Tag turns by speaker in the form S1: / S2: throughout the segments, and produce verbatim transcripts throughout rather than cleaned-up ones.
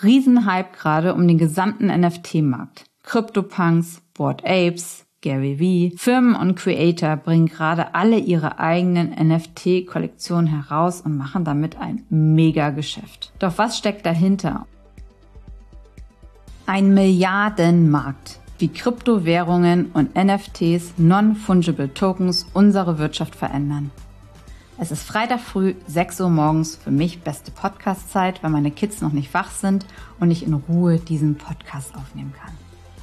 S1: Riesenhype gerade um den gesamten N F T-Markt. CryptoPunks, Bored Apes, Gary Vee, Firmen und Creator bringen gerade alle ihre eigenen N F T-Kollektionen heraus und machen damit ein Mega-Geschäft. Doch was steckt dahinter? Ein Milliardenmarkt, wie Kryptowährungen und N F Ts, Non-Fungible Tokens, unsere Wirtschaft verändern. Es ist Freitag früh, sechs Uhr morgens, für mich beste Podcast-Zeit, weil meine Kids noch nicht wach sind und ich in Ruhe diesen Podcast aufnehmen kann.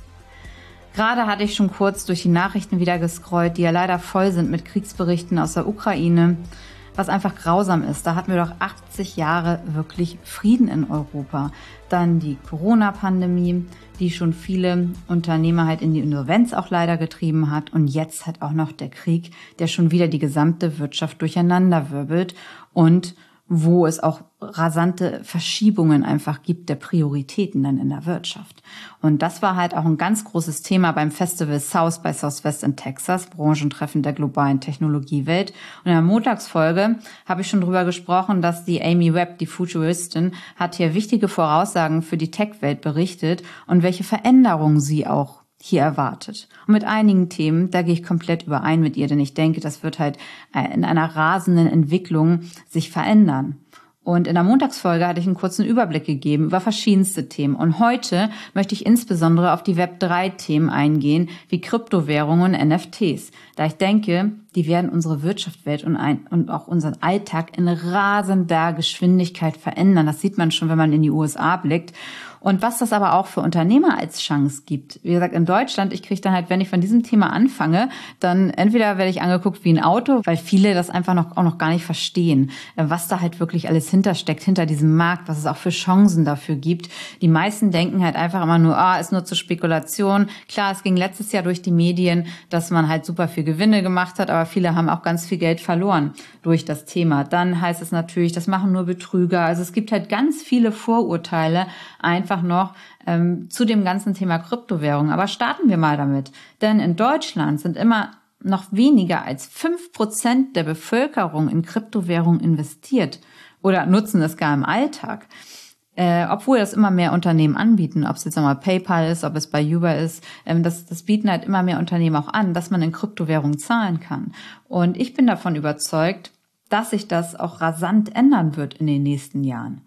S1: Gerade hatte ich schon kurz durch die Nachrichten wieder gescrollt, die ja leider voll sind mit Kriegsberichten aus der Ukraine, was einfach grausam ist. Da hatten wir doch achtzig Jahre wirklich Frieden in Europa. Dann die Corona-Pandemie, die schon viele Unternehmer halt in die Insolvenz auch leider getrieben hat. Und jetzt halt auch noch der Krieg, der schon wieder die gesamte Wirtschaft durcheinanderwirbelt und wo es auch rasante Verschiebungen einfach gibt der Prioritäten dann in der Wirtschaft. Und das war halt auch ein ganz großes Thema beim Festival South by Southwest in Texas, Branchentreffen der globalen Technologiewelt. Und in der Montagsfolge habe ich schon drüber gesprochen, dass die Amy Webb, die Futuristin, hat hier wichtige Voraussagen für die Tech-Welt berichtet und welche Veränderungen sie auch hier erwartet. Und mit einigen Themen, da gehe ich komplett überein mit ihr, denn ich denke, das wird halt in einer rasenden Entwicklung sich verändern. Und in der Montagsfolge hatte ich einen kurzen Überblick gegeben über verschiedenste Themen. Und heute möchte ich insbesondere auf die Web drei Themen eingehen, wie Kryptowährungen und N F Ts. Da ich denke, die werden unsere Wirtschaftswelt und, ein, und auch unseren Alltag in rasender Geschwindigkeit verändern. Das sieht man schon, wenn man in die U S A blickt. Und was das aber auch für Unternehmer als Chance gibt. Wie gesagt, in Deutschland, ich kriege dann halt, wenn ich von diesem Thema anfange, dann entweder werde ich angeguckt wie ein Auto, weil viele das einfach noch auch noch gar nicht verstehen, was da halt wirklich alles hintersteckt, hinter diesem Markt, was es auch für Chancen dafür gibt. Die meisten denken halt einfach immer nur, ah, ist nur zur Spekulation. Klar, es ging letztes Jahr durch die Medien, dass man halt super viel Gewinne gemacht hat, aber viele haben auch ganz viel Geld verloren durch das Thema. Dann heißt es natürlich, das machen nur Betrüger. Also es gibt halt ganz viele Vorurteile, einfach noch ähm, zu dem ganzen Thema Kryptowährung. Aber starten wir mal damit. Denn in Deutschland sind immer noch weniger als fünf Prozent der Bevölkerung in Kryptowährung investiert oder nutzen es gar im Alltag. Äh, obwohl das immer mehr Unternehmen anbieten, ob es jetzt einmal PayPal ist, ob es bei Uber ist, ähm, das, das bieten halt immer mehr Unternehmen auch an, dass man in Kryptowährung zahlen kann. Und ich bin davon überzeugt, dass sich das auch rasant ändern wird in den nächsten Jahren.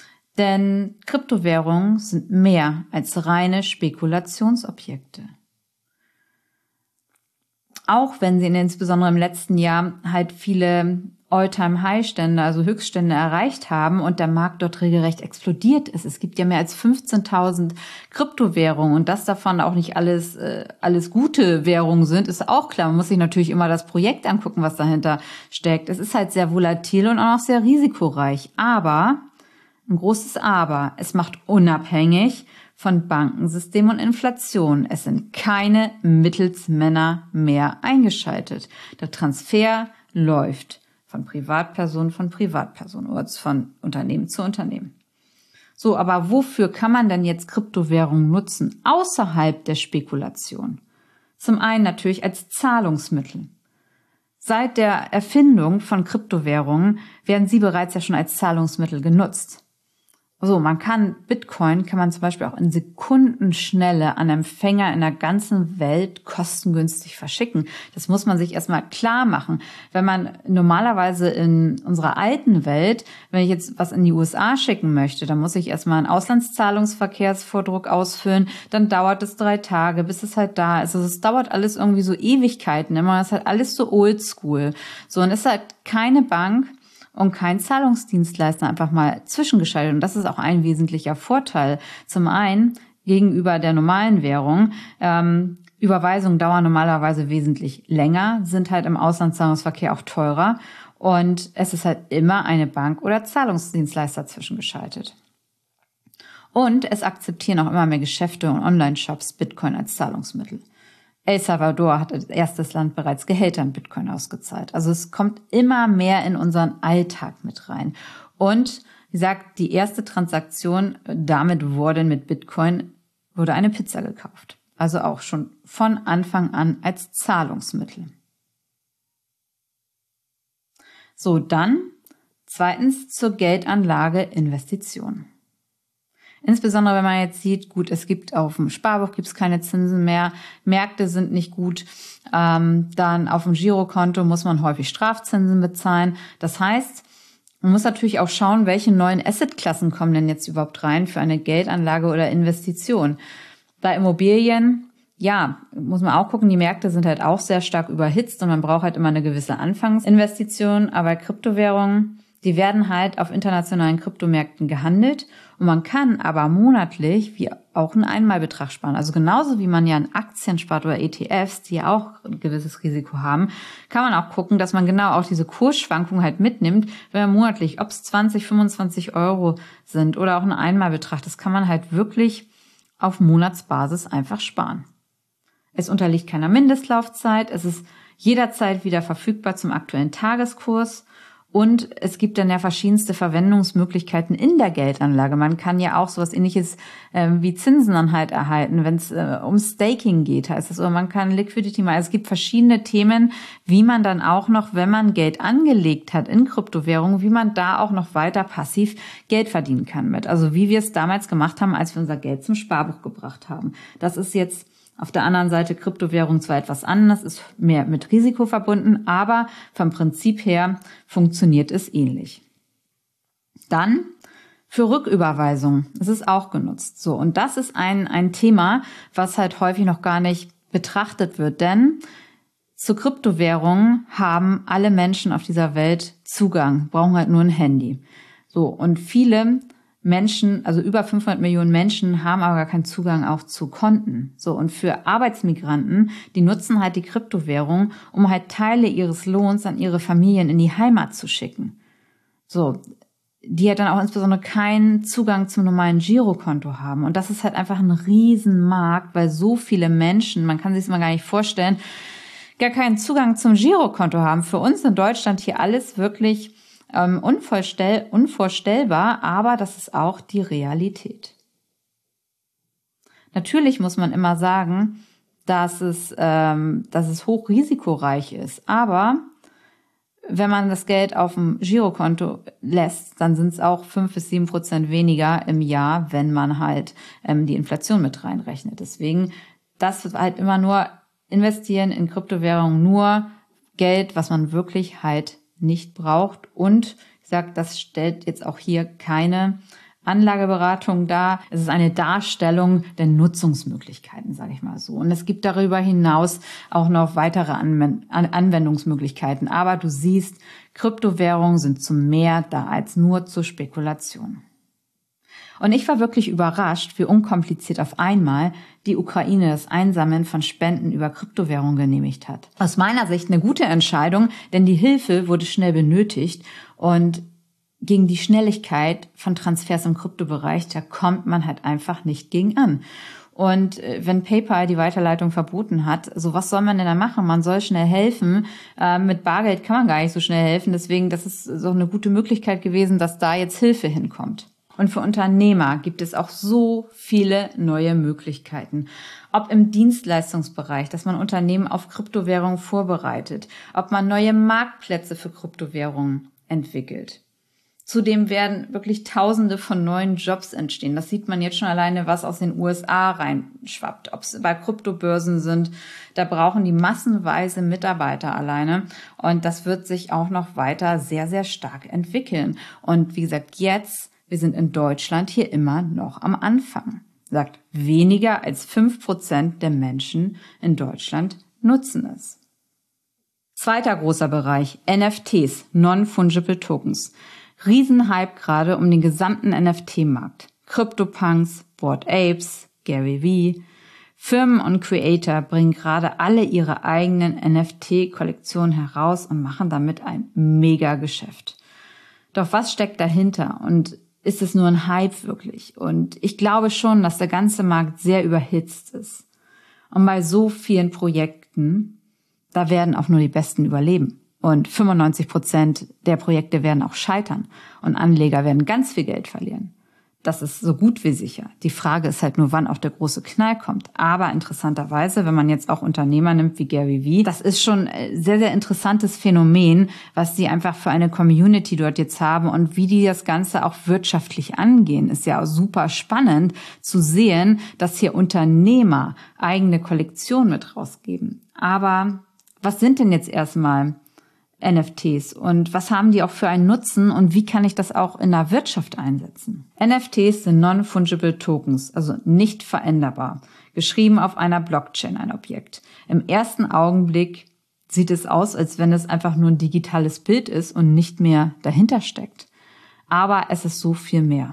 S1: Denn Kryptowährungen sind mehr als reine Spekulationsobjekte. Auch wenn sie insbesondere im letzten Jahr halt viele All-Time-High-Stände, also Höchststände erreicht haben und der Markt dort regelrecht explodiert ist. Es gibt ja mehr als fünfzehntausend Kryptowährungen und dass davon auch nicht alles äh, alles gute Währungen sind, ist auch klar. Man muss sich natürlich immer das Projekt angucken, was dahinter steckt. Es ist halt sehr volatil und auch noch sehr risikoreich. Aber, ein großes Aber, es macht unabhängig von Bankensystem und Inflation. Es sind keine Mittelsmänner mehr eingeschaltet. Der Transfer läuft von Privatperson von Privatperson oder von Unternehmen zu Unternehmen. So, aber wofür kann man denn jetzt Kryptowährungen nutzen, außerhalb der Spekulation? Zum einen natürlich als Zahlungsmittel. Seit der Erfindung von Kryptowährungen werden sie bereits ja schon als Zahlungsmittel genutzt. So, man kann Bitcoin, kann man zum Beispiel auch in Sekundenschnelle an Empfänger in der ganzen Welt kostengünstig verschicken. Das muss man sich erstmal klar machen. Wenn man normalerweise in unserer alten Welt, wenn ich jetzt was in die U S A schicken möchte, dann muss ich erstmal einen Auslandszahlungsverkehrsvordruck ausfüllen, dann dauert es drei Tage, bis es halt da ist. Also es dauert alles irgendwie so Ewigkeiten immer. Es ist halt alles so oldschool. So, und es ist halt keine Bank und kein Zahlungsdienstleister einfach mal zwischengeschaltet. Und das ist auch ein wesentlicher Vorteil. Zum einen gegenüber der normalen Währung. Ähm, Überweisungen dauern normalerweise wesentlich länger, sind halt im Auslandszahlungsverkehr auch teurer. Und es ist halt immer eine Bank oder Zahlungsdienstleister zwischengeschaltet. Und es akzeptieren auch immer mehr Geschäfte und Online-Shops Bitcoin als Zahlungsmittel. El Salvador hat als erstes Land bereits Gehälter in Bitcoin ausgezahlt. Also es kommt immer mehr in unseren Alltag mit rein. Und wie gesagt, die erste Transaktion damit wurde mit Bitcoin, wurde eine Pizza gekauft. Also auch schon von Anfang an als Zahlungsmittel. So, dann zweitens zur Geldanlage Investition. Insbesondere wenn man jetzt sieht, gut, es gibt auf dem Sparbuch gibt's keine Zinsen mehr, Märkte sind nicht gut, ähm, dann auf dem Girokonto muss man häufig Strafzinsen bezahlen. Das heißt, man muss natürlich auch schauen, welche neuen Assetklassen kommen denn jetzt überhaupt rein für eine Geldanlage oder Investition. Bei Immobilien, ja, muss man auch gucken, die Märkte sind halt auch sehr stark überhitzt und man braucht halt immer eine gewisse Anfangsinvestition. Aber Kryptowährungen, die werden halt auf internationalen Kryptomärkten gehandelt und man kann aber monatlich wie auch einen Einmalbetrag sparen. Also genauso wie man ja in Aktien spart oder E T Fs, die ja auch ein gewisses Risiko haben, kann man auch gucken, dass man genau auch diese Kursschwankungen halt mitnimmt, wenn man monatlich, ob es zwanzig, fünfundzwanzig Euro sind oder auch ein Einmalbetrag, das kann man halt wirklich auf Monatsbasis einfach sparen. Es unterliegt keiner Mindestlaufzeit, es ist jederzeit wieder verfügbar zum aktuellen Tageskurs. Und es gibt dann ja verschiedenste Verwendungsmöglichkeiten in der Geldanlage. Man kann ja auch sowas Ähnliches äh, wie Zinsen dann halt erhalten, wenn es äh, um Staking geht, heißt es. Oder man kann Liquidity machen. Es gibt verschiedene Themen, wie man dann auch noch, wenn man Geld angelegt hat in Kryptowährungen, wie man da auch noch weiter passiv Geld verdienen kann mit. Also wie wir es damals gemacht haben, als wir unser Geld zum Sparbuch gebracht haben. Das ist jetzt auf der anderen Seite Kryptowährung zwar etwas anders, ist mehr mit Risiko verbunden, aber vom Prinzip her funktioniert es ähnlich. Dann für Rücküberweisung. Es ist auch genutzt. So, und das ist ein, ein Thema, was halt häufig noch gar nicht betrachtet wird, denn zu Kryptowährungen haben alle Menschen auf dieser Welt Zugang, brauchen halt nur ein Handy. So, und viele Menschen, also über fünfhundert Millionen Menschen haben aber gar keinen Zugang auch zu Konten. So, und für Arbeitsmigranten, die nutzen halt die Kryptowährung, um halt Teile ihres Lohns an ihre Familien in die Heimat zu schicken. So, die halt dann auch insbesondere keinen Zugang zum normalen Girokonto haben. Und das ist halt einfach ein Riesenmarkt, weil so viele Menschen, man kann sich das mal gar nicht vorstellen, gar keinen Zugang zum Girokonto haben. Für uns in Deutschland hier alles wirklich Ähm, unvorstell, unvorstellbar, aber das ist auch die Realität. Natürlich muss man immer sagen, dass es, ähm, dass es hochrisikoreich ist, aber wenn man das Geld auf dem Girokonto lässt, dann sind es auch fünf bis sieben Prozent weniger im Jahr, wenn man halt ähm, die Inflation mit reinrechnet. Deswegen, das wird halt immer nur investieren in Kryptowährungen, nur Geld, was man wirklich halt nicht braucht. Und ich sage, das stellt jetzt auch hier keine Anlageberatung dar. Es ist eine Darstellung der Nutzungsmöglichkeiten, sage ich mal so. Und es gibt darüber hinaus auch noch weitere Anwendungsmöglichkeiten. Aber du siehst, Kryptowährungen sind zu mehr da als nur zur Spekulation. Und ich war wirklich überrascht, wie unkompliziert auf einmal die Ukraine das Einsammeln von Spenden über Kryptowährungen genehmigt hat. Aus meiner Sicht eine gute Entscheidung, denn die Hilfe wurde schnell benötigt und gegen die Schnelligkeit von Transfers im Kryptobereich, da kommt man halt einfach nicht gegen an. Und wenn PayPal die Weiterleitung verboten hat, so was soll man denn da machen? Man soll schnell helfen. Äh, mit Bargeld kann man gar nicht so schnell helfen. Deswegen, das ist so eine gute Möglichkeit gewesen, dass da jetzt Hilfe hinkommt. Und für Unternehmer gibt es auch so viele neue Möglichkeiten. Ob im Dienstleistungsbereich, dass man Unternehmen auf Kryptowährungen vorbereitet, ob man neue Marktplätze für Kryptowährungen entwickelt. Zudem werden wirklich Tausende von neuen Jobs entstehen. Das sieht man jetzt schon alleine, was aus den U S A reinschwappt. Ob es bei Kryptobörsen sind, da brauchen die massenweise Mitarbeiter alleine. Und das wird sich auch noch weiter sehr, sehr stark entwickeln. Und wie gesagt, jetzt wir sind in Deutschland hier immer noch am Anfang. Sagt, weniger als fünf Prozent der Menschen in Deutschland nutzen es. Zweiter großer Bereich, N F Ts, Non-Fungible Tokens. Riesenhype gerade um den gesamten N F T-Markt. CryptoPunks, Bored Apes, Gary Vee. Firmen und Creator bringen gerade alle ihre eigenen N F T-Kollektionen heraus und machen damit ein Mega-Geschäft. Doch was steckt dahinter? Und ist es nur ein Hype wirklich? Und ich glaube schon, dass der ganze Markt sehr überhitzt ist. Und bei so vielen Projekten, da werden auch nur die Besten überleben. Und fünfundneunzig Prozent der Projekte werden auch scheitern. Und Anleger werden ganz viel Geld verlieren. Das ist so gut wie sicher. Die Frage ist halt nur, wann auch der große Knall kommt. Aber interessanterweise, wenn man jetzt auch Unternehmer nimmt wie Gary Vee, das ist schon ein sehr, sehr interessantes Phänomen, was die einfach für eine Community dort jetzt haben und wie die das Ganze auch wirtschaftlich angehen. Ist ja auch super spannend zu sehen, dass hier Unternehmer eigene Kollektionen mit rausgeben. Aber was sind denn jetzt erstmal N F Ts und was haben die auch für einen Nutzen und wie kann ich das auch in der Wirtschaft einsetzen? N F Ts sind Non-Fungible Tokens, also nicht veränderbar, geschrieben auf einer Blockchain, ein Objekt. Im ersten Augenblick sieht es aus, als wenn es einfach nur ein digitales Bild ist und nicht mehr dahinter steckt. Aber es ist so viel mehr.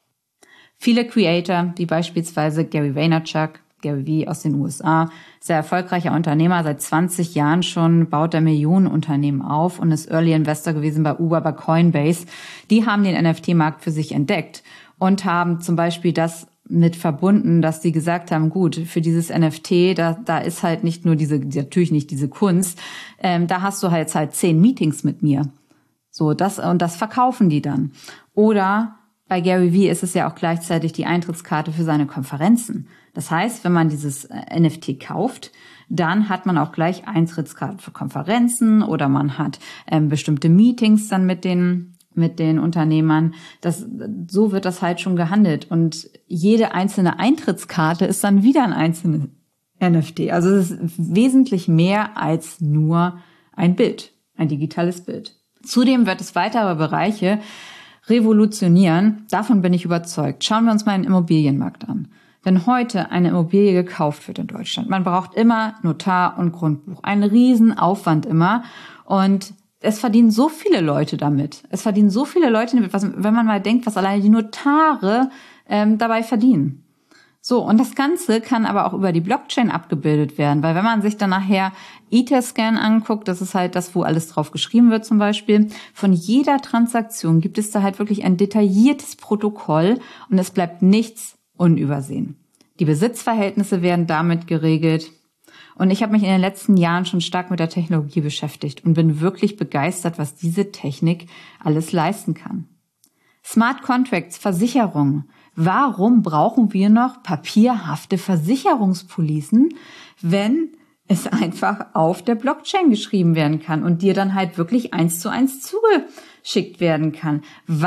S1: Viele Creator, wie beispielsweise Gary Vaynerchuk, Gary Vee aus den U S A, sehr erfolgreicher Unternehmer, seit zwanzig Jahren schon, baut er Millionenunternehmen auf und ist Early Investor gewesen bei Uber, bei Coinbase. Die haben den N F T-Markt für sich entdeckt und haben zum Beispiel das mit verbunden, dass die gesagt haben, gut, für dieses N F T, da, da ist halt nicht nur diese, natürlich nicht diese Kunst, ähm, da hast du halt halt zehn Meetings mit mir. So, das, und das verkaufen die dann. Oder bei Gary Vee ist es ja auch gleichzeitig die Eintrittskarte für seine Konferenzen. Das heißt, wenn man dieses N F T kauft, dann hat man auch gleich Eintrittskarten für Konferenzen oder man hat ähm, bestimmte Meetings dann mit den mit den Unternehmern. Das, so wird das halt schon gehandelt. Und jede einzelne Eintrittskarte ist dann wieder ein einzelnes N F T. Also es ist wesentlich mehr als nur ein Bild, ein digitales Bild. Zudem wird es weitere Bereiche revolutionieren. Davon bin ich überzeugt. Schauen wir uns mal den Immobilienmarkt an. Wenn heute eine Immobilie gekauft wird in Deutschland, man braucht immer Notar und Grundbuch. Ein Riesenaufwand immer. Und es verdienen so viele Leute damit. Es verdienen so viele Leute damit, was, wenn man mal denkt, was alleine die Notare ähm, dabei verdienen. So, und das Ganze kann aber auch über die Blockchain abgebildet werden, weil wenn man sich dann nachher Etherscan anguckt, das ist halt das, wo alles drauf geschrieben wird zum Beispiel, von jeder Transaktion gibt es da halt wirklich ein detailliertes Protokoll und es bleibt nichts unübersehen. Die Besitzverhältnisse werden damit geregelt und ich habe mich in den letzten Jahren schon stark mit der Technologie beschäftigt und bin wirklich begeistert, was diese Technik alles leisten kann. Smart Contracts, Versicherungen. Warum brauchen wir noch papierhafte Versicherungspolicen, wenn es einfach auf der Blockchain geschrieben werden kann und dir dann halt wirklich eins zu eins zugeschickt werden kann?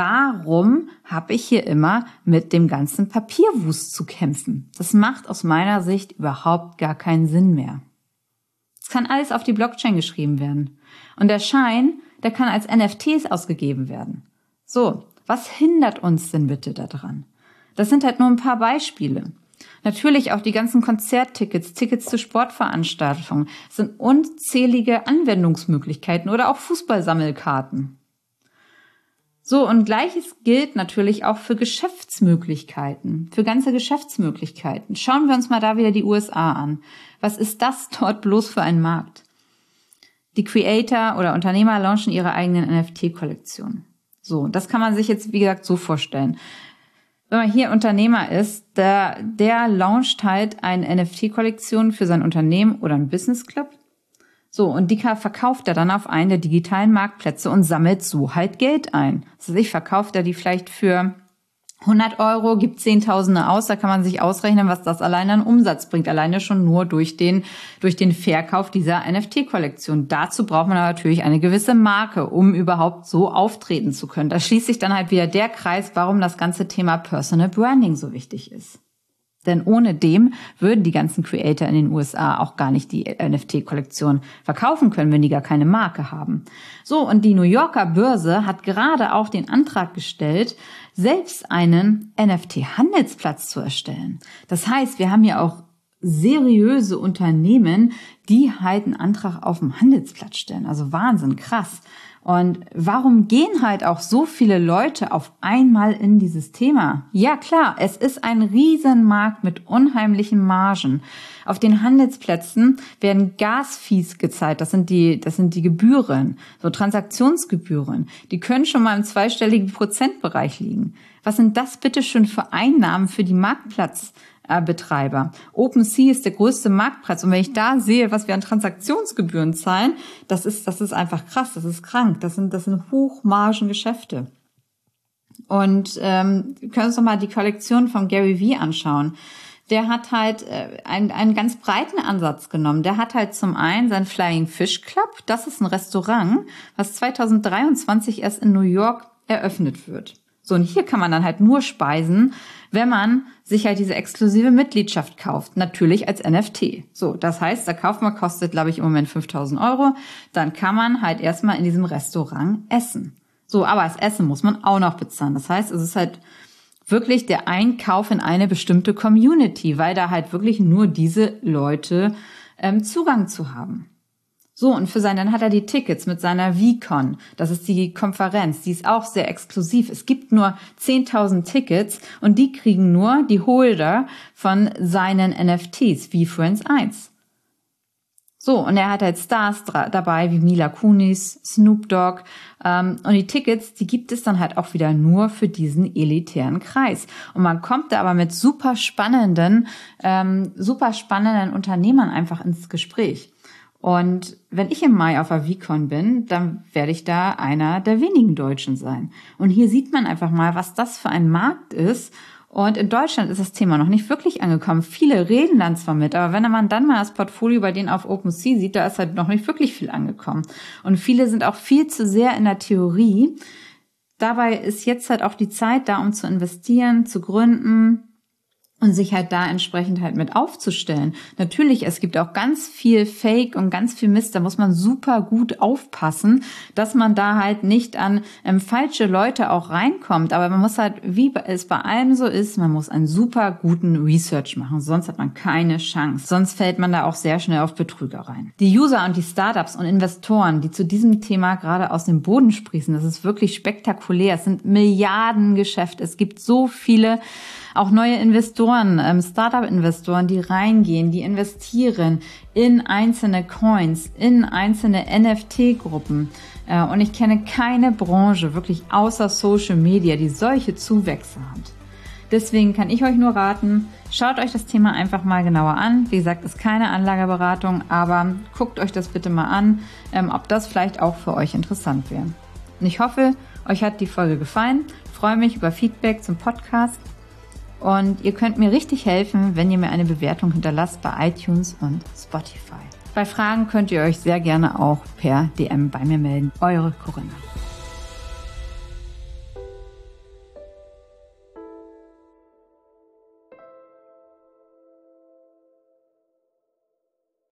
S1: Warum habe ich hier immer mit dem ganzen Papierwust zu kämpfen? Das macht aus meiner Sicht überhaupt gar keinen Sinn mehr. Es kann alles auf die Blockchain geschrieben werden. Und der Schein, der kann als N F Ts ausgegeben werden. So, was hindert uns denn bitte daran? Das sind halt nur ein paar Beispiele. Natürlich auch die ganzen Konzerttickets, Tickets zu Sportveranstaltungen, es sind unzählige Anwendungsmöglichkeiten oder auch Fußballsammelkarten. So, und Gleiches gilt natürlich auch für Geschäftsmöglichkeiten, für ganze Geschäftsmöglichkeiten. Schauen wir uns mal da wieder die U S A an. Was ist das dort bloß für ein Markt? Die Creator oder Unternehmer launchen ihre eigenen N F T-Kollektionen. So, das kann man sich jetzt, wie gesagt, so vorstellen. Wenn man hier Unternehmer ist, der, der launcht halt eine N F T-Kollektion für sein Unternehmen oder einen Business Club. So, und die verkauft er dann auf einen der digitalen Marktplätze und sammelt so halt Geld ein. Also ich verkauft er die vielleicht für hundert Euro, gibt Zehntausende aus, da kann man sich ausrechnen, was das alleine an Umsatz bringt. Alleine schon nur durch den, durch den Verkauf dieser N F T-Kollektion. Dazu braucht man aber natürlich eine gewisse Marke, um überhaupt so auftreten zu können. Da schließt sich dann halt wieder der Kreis, warum das ganze Thema Personal Branding so wichtig ist. Denn ohne dem würden die ganzen Creator in den U S A auch gar nicht die N F T-Kollektion verkaufen können, wenn die gar keine Marke haben. So, und die New Yorker Börse hat gerade auch den Antrag gestellt, selbst einen N F T-Handelsplatz zu erstellen. Das heißt, wir haben hier auch seriöse Unternehmen, die halt einen Antrag auf dem Handelsplatz stellen. Also Wahnsinn, krass. Und warum gehen halt auch so viele Leute auf einmal in dieses Thema? Ja klar, es ist ein Riesenmarkt mit unheimlichen Margen. Auf den Handelsplätzen werden Gas-Fees gezahlt, das sind die, das sind die Gebühren, so Transaktionsgebühren. Die können schon mal im zweistelligen Prozentbereich liegen. Was sind das bitte schon für Einnahmen für die Marktplatzbetreiber? OpenSea ist der größte Marktplatz und wenn ich da sehe, was wir an Transaktionsgebühren zahlen, das ist, das ist einfach krass, das ist krank, das sind, das sind Hochmargengeschäfte. Und ähm, wir können uns doch mal die Kollektion von Gary Vee anschauen. Der hat halt äh, einen, einen ganz breiten Ansatz genommen. Der hat halt zum einen sein Flying Fish Club. Das ist ein Restaurant, was zwanzig dreiundzwanzig erst in New York eröffnet wird. So, und hier kann man dann halt nur speisen, wenn man sich halt diese exklusive Mitgliedschaft kauft. Natürlich als N F T. So, das heißt, der Kaufmann kostet, glaube ich, im Moment fünftausend Euro. Dann kann man halt erstmal in diesem Restaurant essen. So, aber das Essen muss man auch noch bezahlen. Das heißt, es ist halt wirklich der Einkauf in eine bestimmte Community, weil da halt wirklich nur diese Leute ähm, Zugang zu haben. So, und für sein, dann hat er die Tickets mit seiner VeeCon. Das ist die Konferenz, die ist auch sehr exklusiv. Es gibt nur zehntausend Tickets und die kriegen nur die Holder von seinen N F Ts, VeeFriends eins. So, und er hat halt Stars dra- dabei, wie Mila Kunis, Snoop Dogg. Ähm, und die Tickets, die gibt es dann halt auch wieder nur für diesen elitären Kreis. Und man kommt da aber mit super spannenden, ähm, super spannenden Unternehmern einfach ins Gespräch. Und wenn ich im Mai auf der VeeCon bin, dann werde ich da einer der wenigen Deutschen sein. Und hier sieht man einfach mal, was das für ein Markt ist. Und in Deutschland ist das Thema noch nicht wirklich angekommen. Viele reden dann zwar mit, aber wenn man dann mal das Portfolio bei denen auf OpenSea sieht, da ist halt noch nicht wirklich viel angekommen. Und viele sind auch viel zu sehr in der Theorie. Dabei ist jetzt halt auch die Zeit da, um zu investieren, zu gründen und sich halt da entsprechend halt mit aufzustellen. Natürlich, es gibt auch ganz viel Fake und ganz viel Mist, da muss man super gut aufpassen, dass man da halt nicht an ähm, falsche Leute auch reinkommt. Aber man muss halt, wie es bei allem so ist, man muss einen super guten Research machen, sonst hat man keine Chance. Sonst fällt man da auch sehr schnell auf Betrüger rein. Die User und die Startups und Investoren, die zu diesem Thema gerade aus dem Boden sprießen, das ist wirklich spektakulär. Es sind Milliardengeschäfte. Es gibt so viele auch neue Investoren, ähm, Startup-Investoren, die reingehen, die investieren in einzelne Coins, in einzelne N F T-Gruppen. Äh, und ich kenne keine Branche, wirklich außer Social Media, die solche Zuwächse hat. Deswegen kann ich euch nur raten, schaut euch das Thema einfach mal genauer an. Wie gesagt, ist keine Anlageberatung, aber guckt euch das bitte mal an, ähm, ob das vielleicht auch für euch interessant wäre. Und ich hoffe, euch hat die Folge gefallen. Ich freue mich über Feedback zum Podcast. Und ihr könnt mir richtig helfen, wenn ihr mir eine Bewertung hinterlasst bei iTunes und Spotify. Bei Fragen könnt ihr euch sehr gerne auch per D M bei mir melden. Eure Corinna.